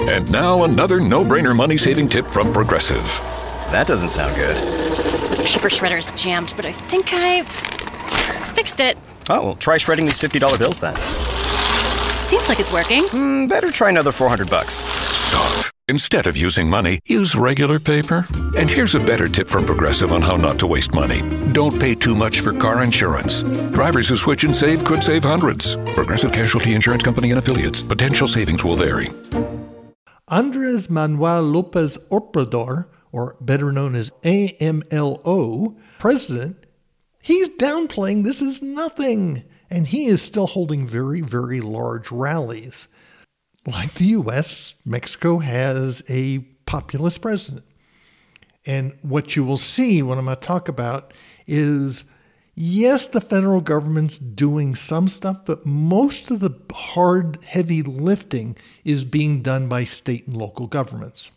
And now another no-brainer money-saving tip from Progressive. That doesn't sound good. Paper shredder's jammed, but I think I fixed it. Oh, well, try shredding these $50 bills then. Seems like it's working. Better try another $400. Stop. Instead of using money, use regular paper. And here's a better tip from Progressive on how not to waste money. Don't pay too much for car insurance. Drivers who switch and save could save hundreds. Progressive Casualty Insurance Company and Affiliates. Potential savings will vary. Andres Manuel Lopez Obrador, or better known as AMLO, president, he's downplaying this is nothing. And he is still holding very, very large rallies. Like the U.S., Mexico has a populist president. And what you will see, what I'm going to talk about, is yes, the federal government's doing some stuff, but most of the hard, heavy lifting is being done by state and local governments.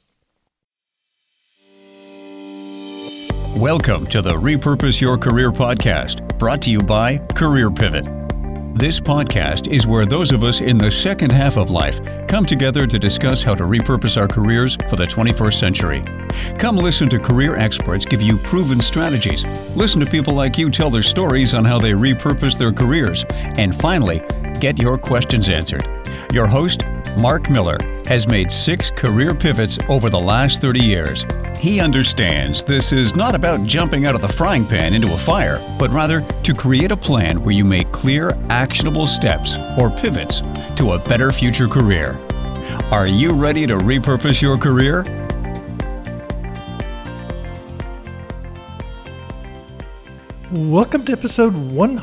Welcome to the Repurpose Your Career podcast, brought to you by Career Pivot. This podcast is where those of us in the second half of life come together to discuss how to repurpose our careers for the 21st century. Come listen to career experts give you proven strategies. Listen to people like you tell their stories on how they repurpose their careers. And finally, get your questions answered. Your host, Mark Miller, has made 6 career pivots over the last 30 years. He understands this is not about jumping out of the frying pan into a fire, but rather to create a plan where you make clear, actionable steps or pivots to a better future career. Are you ready to repurpose your career? Welcome to episode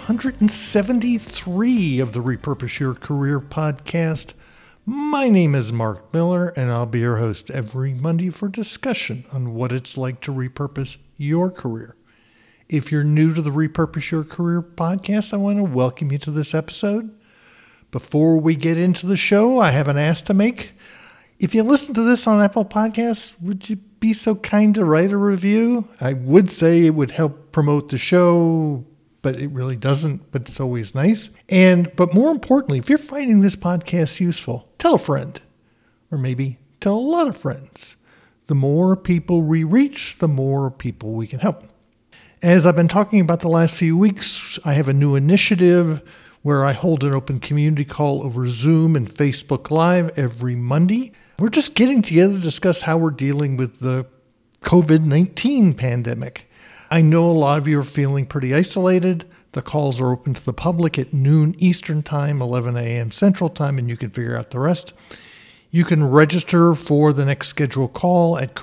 173 of the Repurpose Your Career podcast. My name is Mark Miller, and I'll be your host every Monday for discussion on what it's like to repurpose your career. If you're new to the Repurpose Your Career podcast, I want to welcome you to this episode. Before we get into the show, I have an ask to make. If you listen to this on Apple Podcasts, would you be so kind to write a review? I would say it would help promote the show, but it really doesn't, but it's always nice. But more importantly, if you're finding this podcast useful, tell a friend, or maybe tell a lot of friends. The more people we reach, the more people we can help. As I've been talking about the last few weeks, I have a new initiative where I hold an open community call over Zoom and Facebook Live every Monday. We're just getting together to discuss how we're dealing with the COVID-19 pandemic. I know a lot of you are feeling pretty isolated. The calls are open to the public at noon Eastern Time, 11 a.m. Central Time, and you can figure out the rest. You can register for the next scheduled call at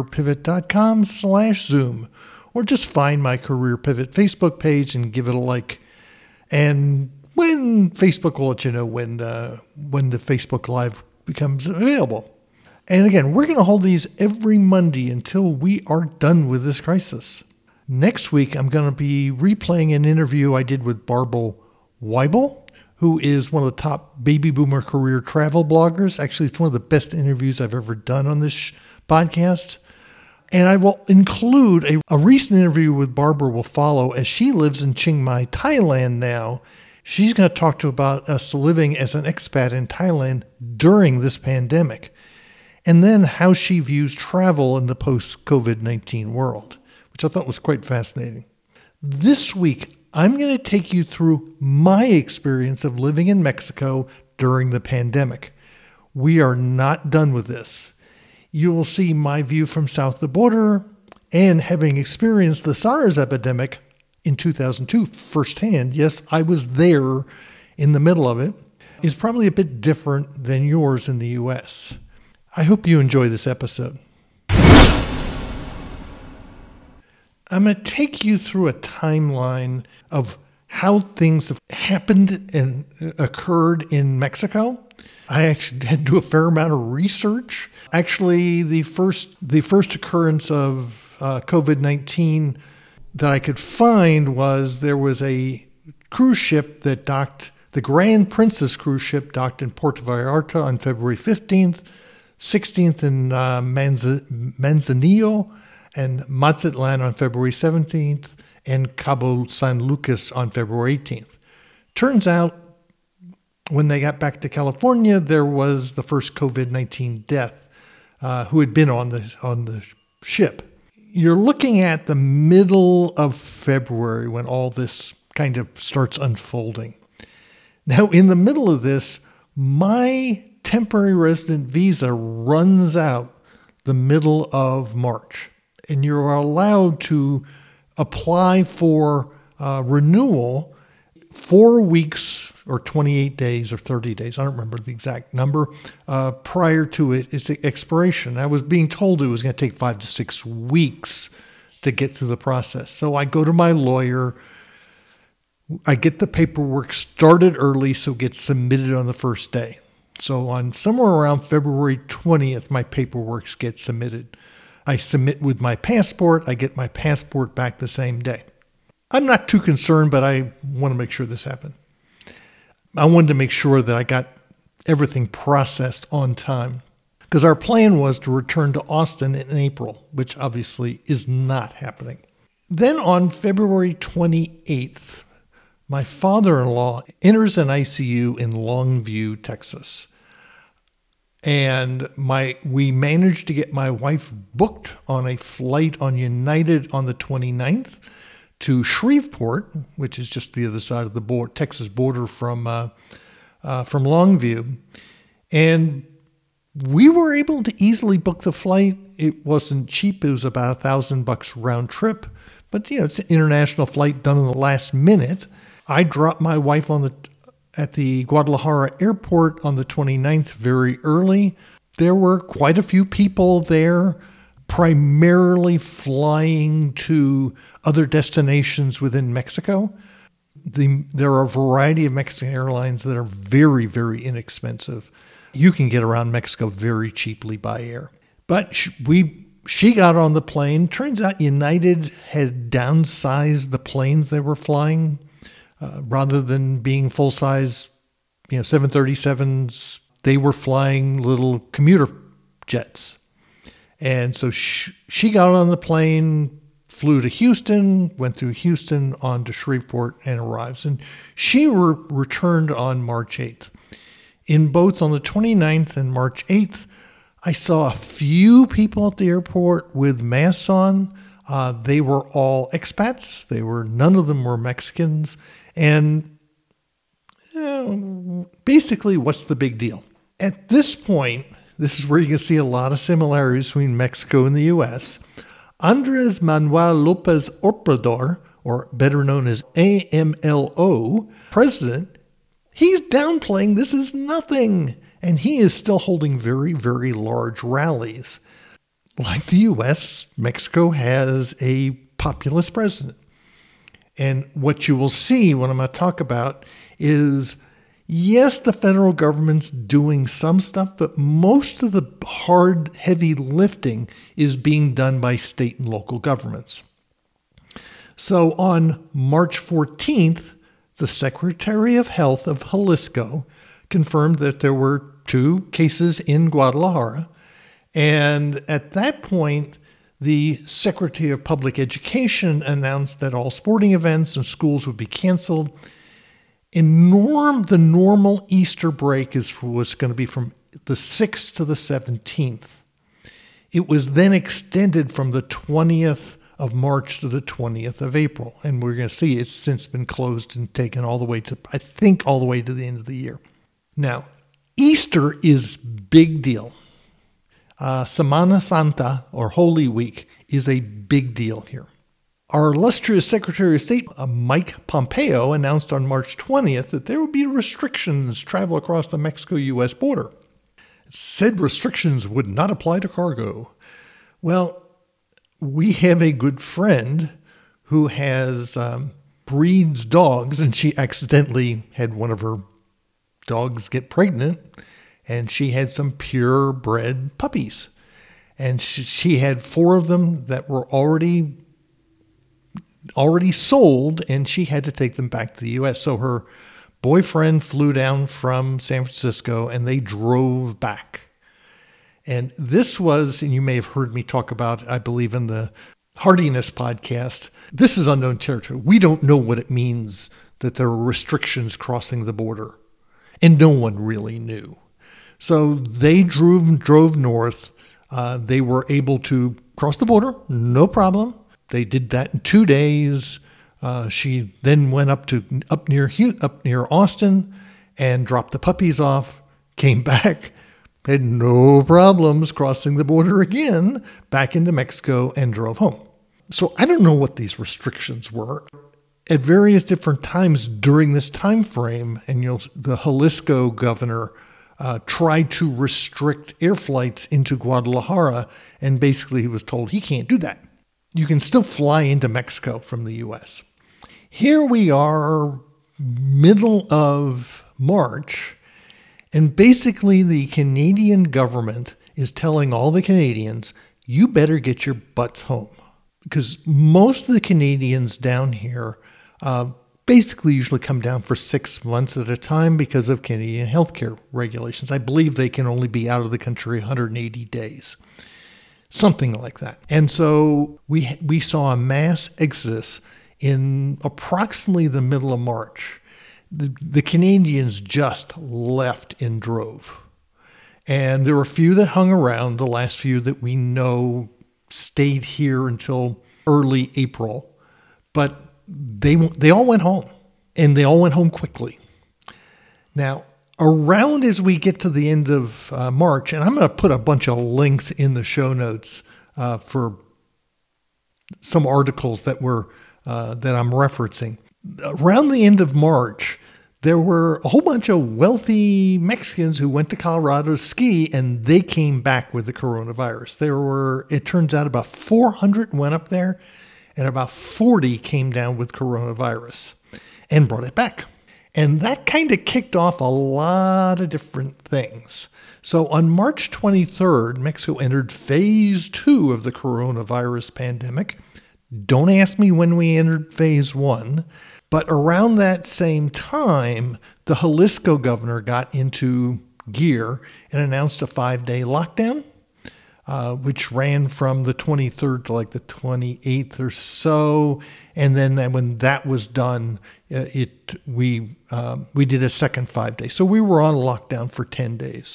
careerpivot.com/Zoom, or just find my Career Pivot Facebook page and give it a like. And when Facebook will let you know when the Facebook Live becomes available. And again, we're going to hold these every Monday until we are done with this crisis. Next week, I'm going to be replaying an interview I did with Barbara Weibel, who is one of the top baby boomer career travel bloggers. Actually, it's one of the best interviews I've ever done on this podcast. And I will include a recent interview with Barbara will follow as she lives in Chiang Mai, Thailand now. She's going to talk about us living as an expat in Thailand during this pandemic, and then how she views travel in the post-COVID-19 world, which I thought was quite fascinating. This week, I'm going to take you through my experience of living in Mexico during the pandemic. We are not done with this. You will see my view from south of the border, and having experienced the SARS epidemic in 2002 firsthand, yes, I was there in the middle of it, is probably a bit different than yours in the U.S. I hope you enjoy this episode. I'm going to take you through a timeline of how things have happened and occurred in Mexico. I actually had to do a fair amount of research. Actually, the first occurrence of COVID-19 that I could find was there was a cruise ship that docked, the Grand Princess cruise ship docked in Puerto Vallarta on February 15th, 16th in Manzanillo, and Mazatlan on February 17th, and Cabo San Lucas on February 18th. Turns out When they got back to California, there was the first COVID-19 death who had been on the ship. You're looking at the middle of February when all this kind of starts unfolding. Now, in the middle of this, my temporary resident visa runs out the middle of March, and you're allowed to apply for renewal 4 weeks or 28 days or 30 days. I don't remember the exact number prior to its expiration. I was being told it was going to take 5 to 6 weeks to get through the process. So I go to my lawyer. I get the paperwork started early so it gets submitted on the first day. So on somewhere around February 20th, my paperwork gets submitted. I submit with my passport. I get my passport back the same day. I'm not too concerned, but I want to make sure this happened. I wanted to make sure that I got everything processed on time because our plan was to return to Austin in April, which obviously is not happening. Then on February 28th, my father-in-law enters an ICU in Longview, Texas. And we managed to get my wife booked on a flight on United on the 29th to Shreveport, which is just the other side of the Texas border from Longview. And we were able to easily book the flight. It wasn't cheap. It was about $1,000 round trip. But, it's an international flight done in the last minute. I dropped my wife at the Guadalajara airport on the 29th very early. There were quite a few people there, primarily flying to other destinations within Mexico. There are a variety of Mexican airlines that are very, very inexpensive. You can get around Mexico very cheaply by air. But she got on the plane. Turns out United had downsized the planes they were flying. Rather than being full-size, 737s, they were flying little commuter jets. And so she got on the plane, flew to Houston, went through Houston on to Shreveport and arrives. And she returned on March 8th. In both on the 29th and March 8th, I saw a few people at the airport with masks on. They were all expats. None of them were Mexicans. And basically, what's the big deal? At this point, this is where you can see a lot of similarities between Mexico and the U.S. Andres Manuel Lopez Obrador, or better known as AMLO, president, he's downplaying this is nothing. And he is still holding very, very large rallies. Like the U.S., Mexico has a populist president. And what you will see, what I'm going to talk about, is yes, the federal government's doing some stuff, but most of the hard, heavy lifting is being done by state and local governments. So on March 14th, the Secretary of Health of Jalisco confirmed that there were 2 cases in Guadalajara. And at that point, the Secretary of Public Education announced that all sporting events and schools would be canceled. The normal Easter break was going to be from the 6th to the 17th. It was then extended from the 20th of March to the 20th of April. And we're going to see it's since been closed and taken all the way to the end of the year. Now, Easter is big deal. Semana Santa, or Holy Week, is a big deal here. Our illustrious Secretary of State, Mike Pompeo, announced on March 20th that there would be restrictions travel across the Mexico-U.S. border. Said restrictions would not apply to cargo. Well, we have a good friend who breeds dogs, and she accidentally had one of her dogs get pregnant. And she had some purebred puppies. And she had 4 of them that were already sold, and she had to take them back to the U.S. So her boyfriend flew down from San Francisco, and they drove back. And this was, and you may have heard me talk about, I believe, in the Hardiness podcast, this is unknown territory. We don't know what it means that there are restrictions crossing the border. and no one really knew. So they drove north. They were able to cross the border, no problem. They did that in 2 days. She then went up near Austin and dropped the puppies off, came back, had no problems crossing the border again, back into Mexico, and drove home. So I don't know what these restrictions were. At various different times during this time frame, and the Jalisco governor tried to restrict air flights into Guadalajara, and basically he was told he can't do that. You can still fly into Mexico from the U.S. Here we are, middle of March, and basically the Canadian government is telling all the Canadians, you better get your butts home. Because most of the Canadians down here basically usually come down for 6 months at a time because of Canadian healthcare regulations. I believe they can only be out of the country 180 days. Something like that. And so we saw a mass exodus in approximately the middle of March. The Canadians just left in drove. And there were a few that hung around, the last few that we know stayed here until early April. But they all went home, and they all went home quickly. Now, around as we get to the end of March, and I'm going to put a bunch of links in the show notes for some articles that I'm referencing. Around the end of March, there were a whole bunch of wealthy Mexicans who went to Colorado to ski, and they came back with the coronavirus. It turns out about 400 went up there, and about 40 came down with coronavirus and brought it back. And that kind of kicked off a lot of different things. So on March 23rd, Mexico entered phase 2 of the coronavirus pandemic. Don't ask me when we entered phase 1, but around that same time, the Jalisco governor got into gear and announced a 5-day lockdown, which ran from the 23rd to like the 28th or so. And then when that was done, we did a second 5-day. So we were on lockdown for 10 days.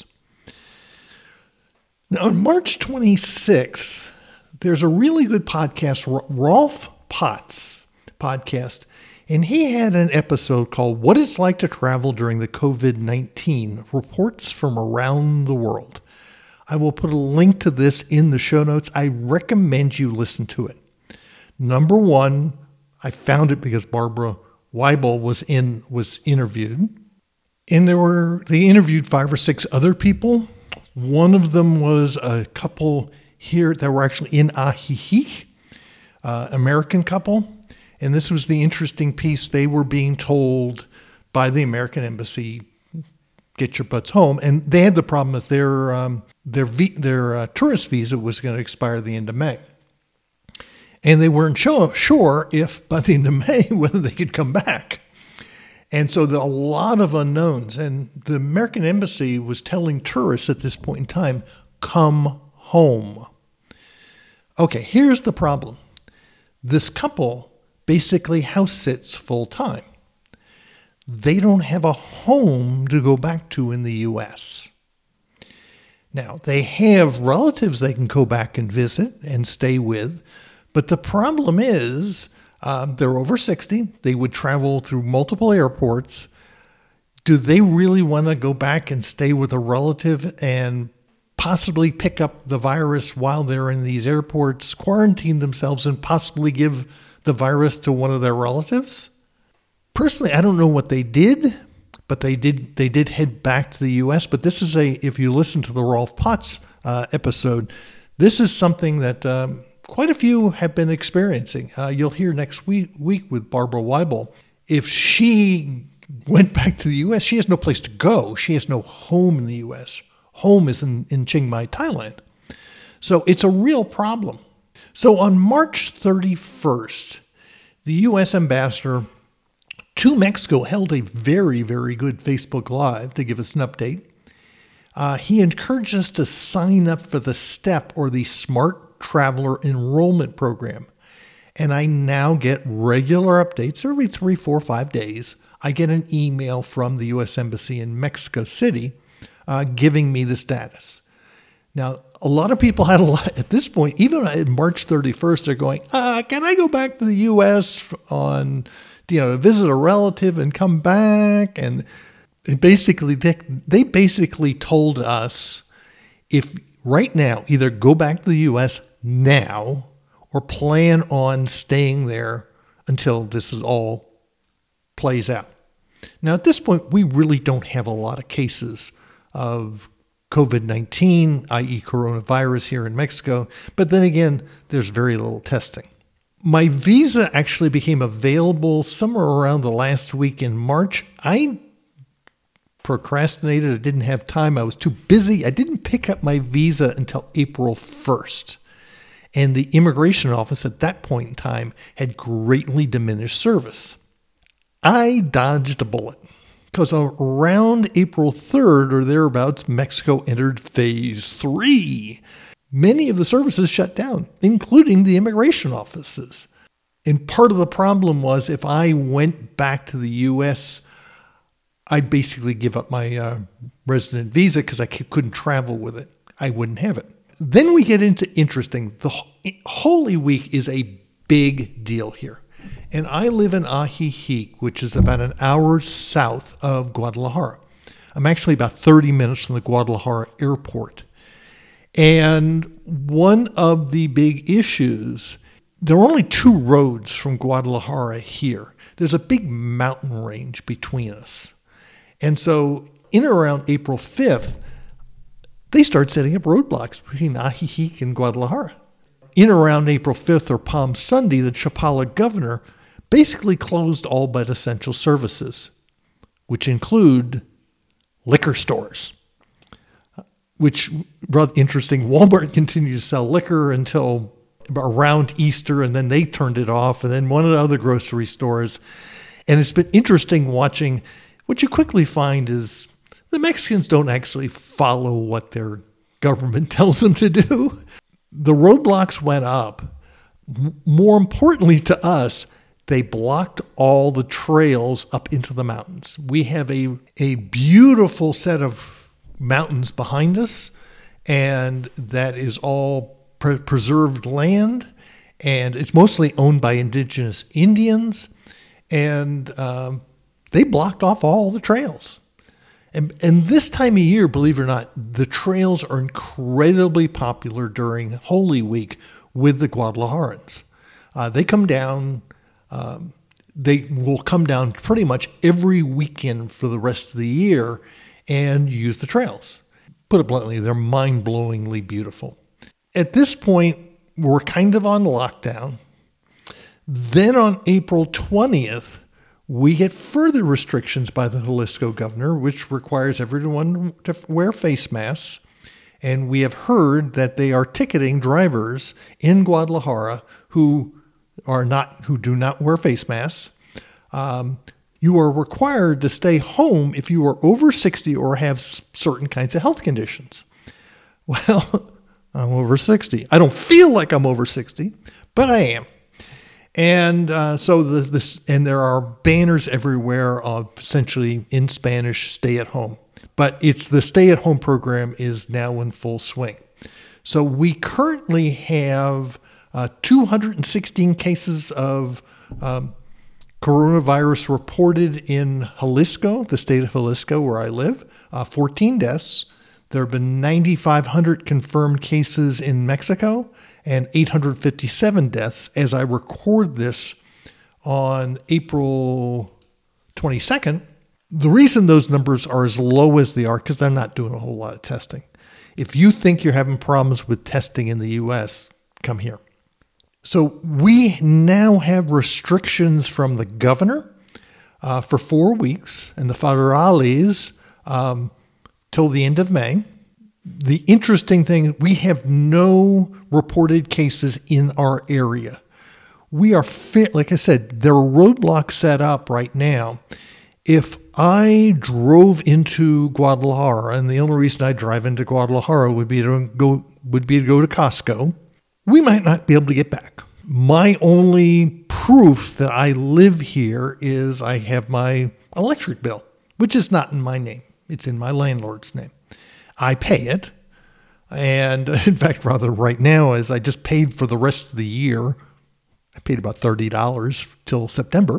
Now, on March 26th, there's a really good podcast, Rolf Potts podcast, and he had an episode called What It's Like to Travel During the COVID-19, Reports from Around the World. I will put a link to this in the show notes. I recommend you listen to it. Number one, I found it because Barbara Weibel was interviewed, and they interviewed 5 or 6 other people. One of them was a couple here that were actually in Ajijic, American couple. And this was the interesting piece. They were being told by the American embassy, get your butts home. And they had the problem that their tourist visa was going to expire at the end of May. And they weren't sure if by the end of May, whether they could come back. And so there are a lot of unknowns. And the American embassy was telling tourists at this point in time, come home. Okay, here's the problem. This couple basically house sits full time. They don't have a home to go back to in the U.S. Now, they have relatives they can go back and visit and stay with, but the problem is they're over 60. They would travel through multiple airports. Do they really want to go back and stay with a relative and possibly pick up the virus while they're in these airports, quarantine themselves, and possibly give the virus to one of their relatives? Personally, I don't know what they did, but they did head back to the U.S. But this is if you listen to the Rolf Potts episode, this is something that quite a few have been experiencing. You'll hear next week with Barbara Weibel. If she went back to the U.S., she has no place to go. She has no home in the U.S. Home is in Chiang Mai, Thailand. So it's a real problem. So on March 31st, the U.S. ambassador to Mexico held a very, very good Facebook Live to give us an update. He encouraged us to sign up for the STEP, or the Smart Traveler Enrollment Program. And I now get regular updates every 3, 4, 5 days I get an email from the U.S. Embassy in Mexico City giving me the status. Now, a lot of people had at this point, even at March 31st, they're going, can I go back to the U.S. to visit a relative and come back? And they basically told us, if right now, either go back to the U.S. now or plan on staying there until this is all plays out. Now, at this point, we really don't have a lot of cases of COVID-19, i.e. coronavirus here in Mexico. But then again, there's very little testing. My visa actually became available somewhere around the last week in March. I procrastinated. I didn't have time. I was too busy. I didn't pick up my visa until April 1st. And the immigration office at that point in time had greatly diminished service. I dodged a bullet because around April 3rd or thereabouts, Mexico entered phase 3. Many of the services shut down, including the immigration offices. And part of the problem was if I went back to the U.S., I'd basically give up my resident visa because I couldn't travel with it. I wouldn't have it. Then we get into interesting. The Holy Week is a big deal here. And I live in Ajijic, which is about an hour south of Guadalajara. I'm actually about 30 minutes from the Guadalajara airport. And one of the big issues, there are only 2 roads from Guadalajara here. There's a big mountain range between us. And so in around April 5th, they start setting up roadblocks between Ajijic and Guadalajara. In around April 5th or Palm Sunday, the Chapala governor basically closed all but essential services, which include liquor stores, which, rather interesting, Walmart continued to sell liquor until around Easter, and then they turned it off, and then one of the other grocery stores. And it's been interesting watching. What you quickly find is the Mexicans don't actually follow what their government tells them to do. The roadblocks went up. More importantly to us, they blocked all the trails up into the mountains. We have a beautiful set of mountains behind us, and that is all preserved land, and it's mostly owned by indigenous Indians, and they blocked off all the trails. And this time of year, believe it or not, the trails are incredibly popular during Holy Week with the Guadalajarans. They come down. They will come down pretty much every weekend for the rest of the year and use the trails. Put it bluntly, they're mind-blowingly beautiful. At this point, we're kind of on lockdown. Then on April 20th, we get further restrictions by the Jalisco governor, which requires everyone to wear face masks. And we have heard that they are ticketing drivers in Guadalajara who do not wear face masks. You are required to stay home if you are over 60 or have certain kinds of health conditions. Well, I'm over 60. I don't feel like I'm over 60, but I am. And and there are banners everywhere, essentially in Spanish, stay at home. But it's the stay at home program is now in full swing. So we currently have 216 cases of coronavirus reported in Jalisco, the state of Jalisco, where I live, 14 deaths. There have been 9,500 confirmed cases in Mexico and 857 deaths as I record this on April 22nd. The reason those numbers are as low as they are because they're not doing a whole lot of testing. If you think you're having problems with testing in the U.S., come here. So we now have restrictions from the governor for 4 weeks and the federales till the end of May. The interesting thing, we have no reported cases in our area. We are like I said, there are roadblocks set up right now. If I drove into Guadalajara, and the only reason I drive into Guadalajara would be to go to Costco, we might not be able to get back. My only proof that I live here is I have my electric bill, which is not in my name. It's in my landlord's name. I pay it. And in fact, rather right now, as I just paid for the rest of the year, I paid about $30 till September.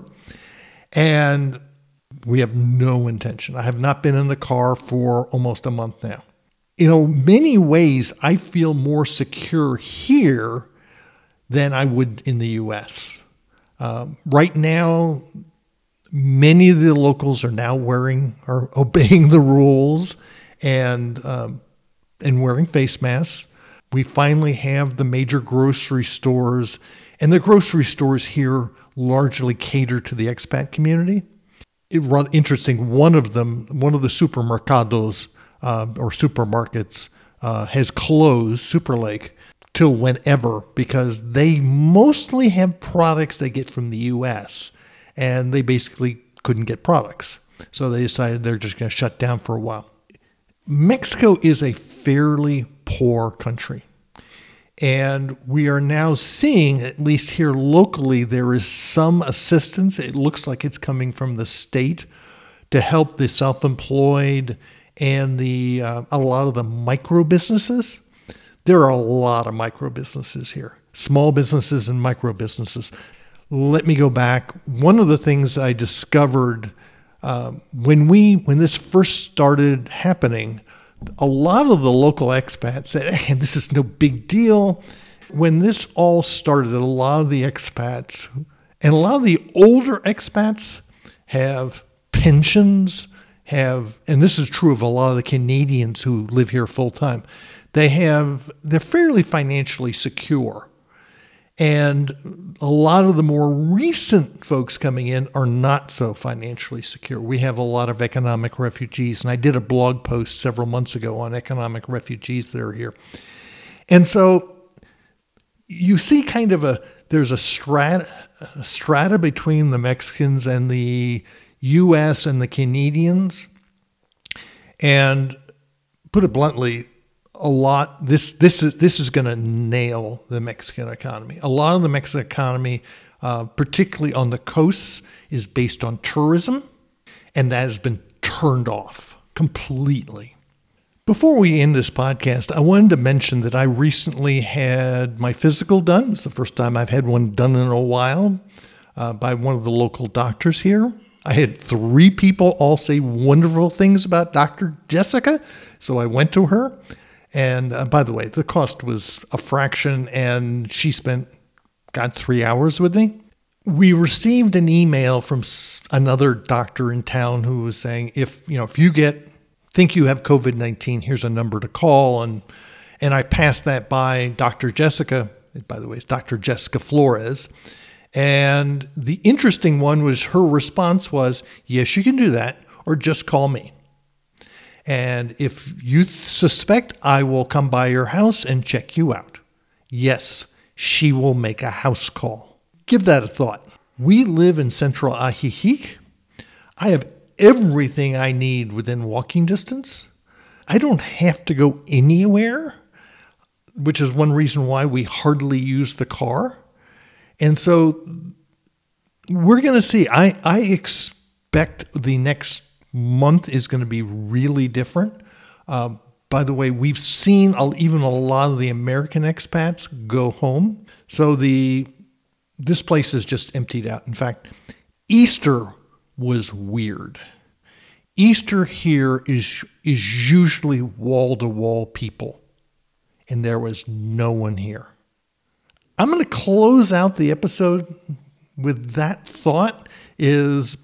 And we have no intention. I have not been in the car for almost a month now. Many ways I feel more secure here than I would in the U.S. Right now, many of the locals are now obeying the rules and wearing face masks. We finally have the major grocery stores, and the grocery stores here largely cater to the expat community. It's rather interesting. One of the supermercados or supermarkets has closed, Super Lake, till whenever, because they mostly have products they get from the U.S. and they basically couldn't get products. So they decided they're just going to shut down for a while. Mexico is a fairly poor country. And we are now seeing, at least here locally, there is some assistance. It looks like it's coming from the state to help the self-employed and a lot of the micro businesses. There are a lot of micro businesses here, small businesses and micro businesses. Let me go back. One of the things I discovered when this first started happening, a lot of the local expats said, hey, this is no big deal. When this all started, a lot of the expats and a lot of the older expats have pensions, and this is true of a lot of the Canadians who live here full time. They're fairly financially secure. And a lot of the more recent folks coming in are not so financially secure. We have a lot of economic refugees, and I did a blog post several months ago on economic refugees that are here. And so you see there's a strata between the Mexicans and the U.S. and the Canadians. And put it bluntly, this is going to nail the Mexican economy. A lot of the Mexican economy, particularly on the coasts, is based on tourism, and that has been turned off completely. Before we end this podcast, I wanted to mention that I recently had my physical done. It's the first time I've had one done in a while by one of the local doctors here. I had 3 people all say wonderful things about Dr. Jessica, so I went to her. And by the way, the cost was a fraction, and she got 3 hours with me. We received an email from another doctor in town who was saying, if you think you have COVID-19, here's a number to call. And I passed that by Dr. Jessica. By the way, it's Dr. Jessica Flores. And the interesting one was her response was, yes, you can do that, or just call me. And if you suspect, I will come by your house and check you out. Yes, she will make a house call. Give that a thought. We live in central Ajijic. I have everything I need within walking distance. I don't have to go anywhere, which is one reason why we hardly use the car. And so we're going to see. I expect the next month is going to be really different. By the way, we've seen even a lot of the American expats go home. So this place is just emptied out. In fact, Easter was weird. Easter here is usually wall-to-wall people, and there was no one here. I'm going to close out the episode with that thought is,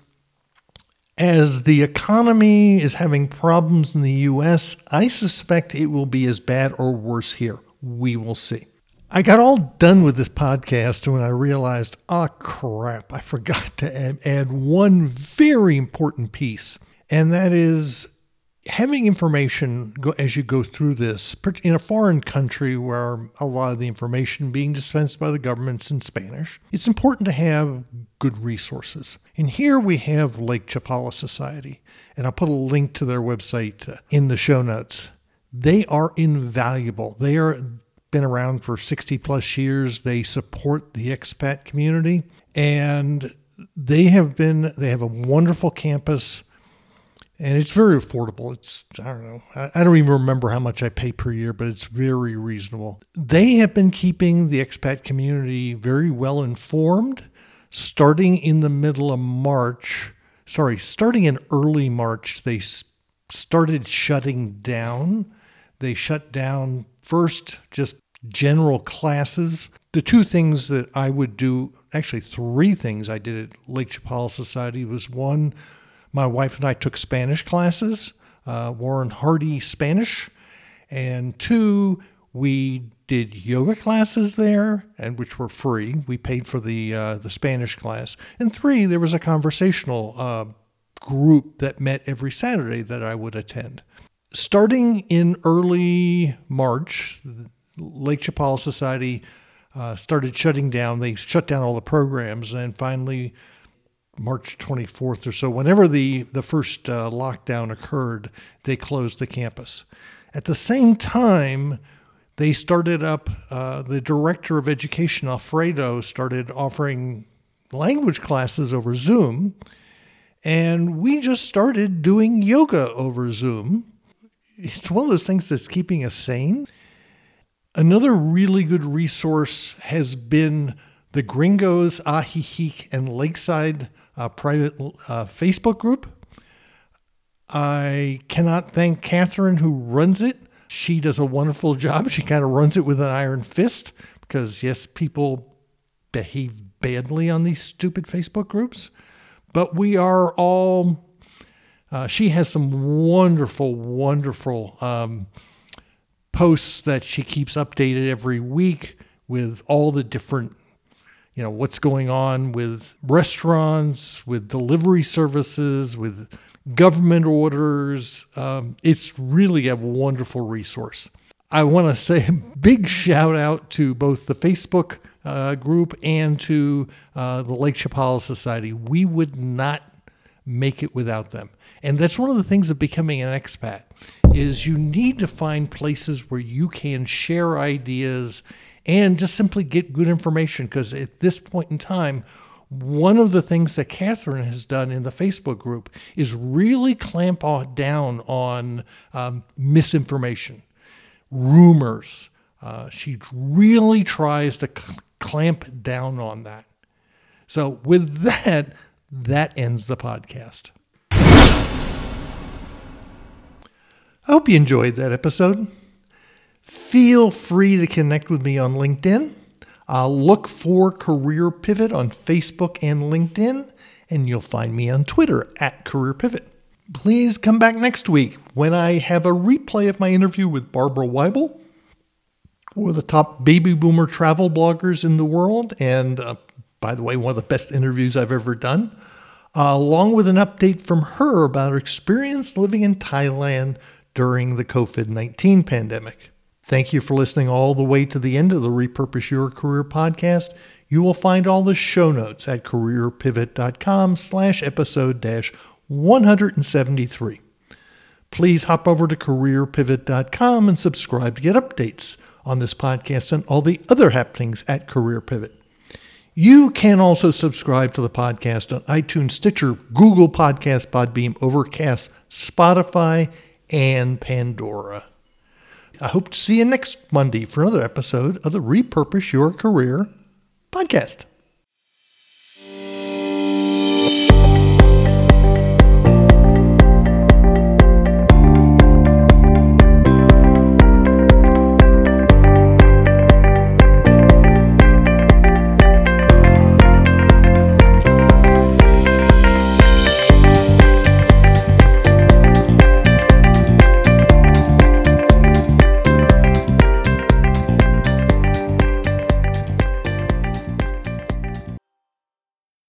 as the economy is having problems in the U.S., I suspect it will be as bad or worse here. We will see. I got all done with this podcast when I realized, crap, I forgot to add one very important piece. And that is having information as you go through this in a foreign country where a lot of the information being dispensed by the government's in Spanish. It's important to have good resources. And here we have Lake Chapala Society, and I'll put a link to their website in the show notes. They are invaluable. They are been around for 60 plus years. They support the expat community, and They have a wonderful campus, and it's very affordable. I don't know. I don't even remember how much I pay per year, but it's very reasonable. They have been keeping the expat community very well informed. Starting in early March, they started shutting down. They shut down first just general classes. The two things that I would do, actually three things I did at Lake Chapala Society was one, my wife and I took Spanish classes, Warren Hardy Spanish, and two, we did yoga classes there, and which were free. We paid for the Spanish class. And three, there was a conversational group that met every Saturday that I would attend. Starting in early March, Lake Chapala Society started shutting down. They shut down all the programs, and finally, March 24th or so, whenever the first lockdown occurred, they closed the campus. At the same time, they started up, the director of education, Alfredo, started offering language classes over Zoom, and we just started doing yoga over Zoom. It's one of those things that's keeping us sane. Another really good resource has been the Gringos, Ajijic, and Lakeside private Facebook group. I cannot thank Catherine, who runs it. She does a wonderful job. She kind of runs it with an iron fist because, yes, people behave badly on these stupid Facebook groups. But we are all, she has some wonderful, wonderful posts that she keeps updated every week with all the different, what's going on with restaurants, with delivery services, with government orders. It's really a wonderful resource. I want to say a big shout out to both the Facebook group and to the Lake Chapala Society. We would not make it without them. And that's one of the things of becoming an expat is you need to find places where you can share ideas and just simply get good information. Because at this point in time, one of the things that Catherine has done in the Facebook group is really clamp down on misinformation, rumors. She really tries to clamp down on that. So with that ends the podcast. I hope you enjoyed that episode. Feel free to connect with me on LinkedIn. Look for Career Pivot on Facebook and LinkedIn, and you'll find me on Twitter at Career Pivot. Please come back next week when I have a replay of my interview with Barbara Weibel, one of the top baby boomer travel bloggers in the world, and by the way, one of the best interviews I've ever done, along with an update from her about her experience living in Thailand during the COVID-19 pandemic. Thank you for listening all the way to the end of the Repurpose Your Career podcast. You will find all the show notes at careerpivot.com/episode-173. Please hop over to careerpivot.com and subscribe to get updates on this podcast and all the other happenings at Career Pivot. You can also subscribe to the podcast on iTunes, Stitcher, Google Podcasts, Podbeam, Overcast, Spotify, and Pandora. I hope to see you next Monday for another episode of the Repurpose Your Career podcast.